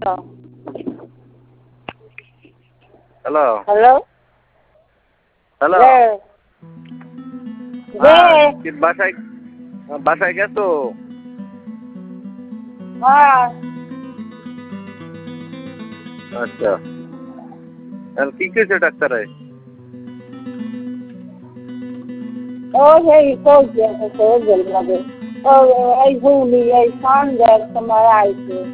Hello hello hello কে বাসায় বাসায় গেছো? হ্যাঁ আচ্ছা কি কেছে ডাক্তারে? ও সেই কইছে লাগে ও এই গুলি এই সন্ধ্যের সময় আইছে